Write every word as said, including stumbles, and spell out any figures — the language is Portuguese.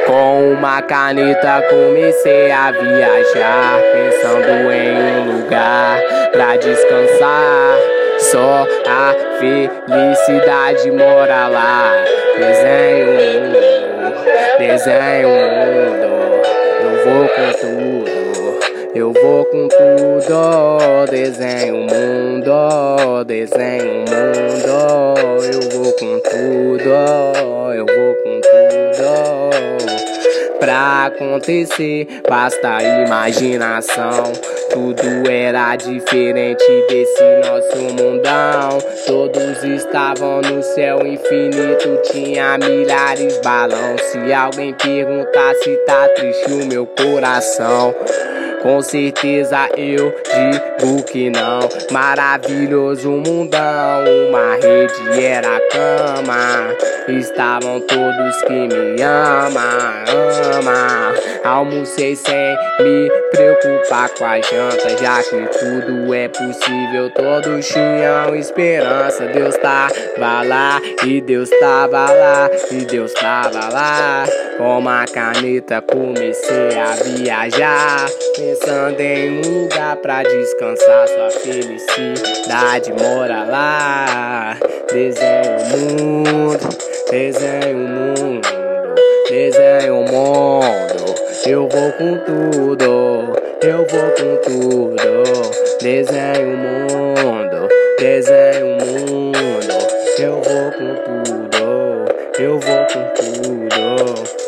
Com uma caneta comecei a viajar, pensando em um lugar pra descansar. Só a felicidade mora lá. Desenho o mundo, desenho o mundo. Eu vou com tudo, eu vou com tudo. Desenho o mundo, desenho o mundo. Eu vou com tudo, eu vou com tudo. Pra acontecer, basta imaginação. Tudo era diferente desse nosso mundão. Todos estavam no céu infinito, tinha milhares de balões. Se alguém perguntasse, tá triste o meu coração, com certeza eu digo que não. Maravilhoso mundão, uma rede era a cama. Estavam todos que me amam, ama. Almocei sem me preocupar com a janta, já que tudo é possível, todos tinham esperança. Deus tava lá, e Deus tava lá, e Deus tava lá. Com uma caneta comecei a viajar, pensando em um lugar pra descansar. Sua felicidade mora lá. Desenho o mundo, desenho o mundo, desenho o mundo. Eu vou com tudo, eu vou com tudo. Desenho o mundo, desenho o mundo. Eu vou com tudo, eu vou com tudo.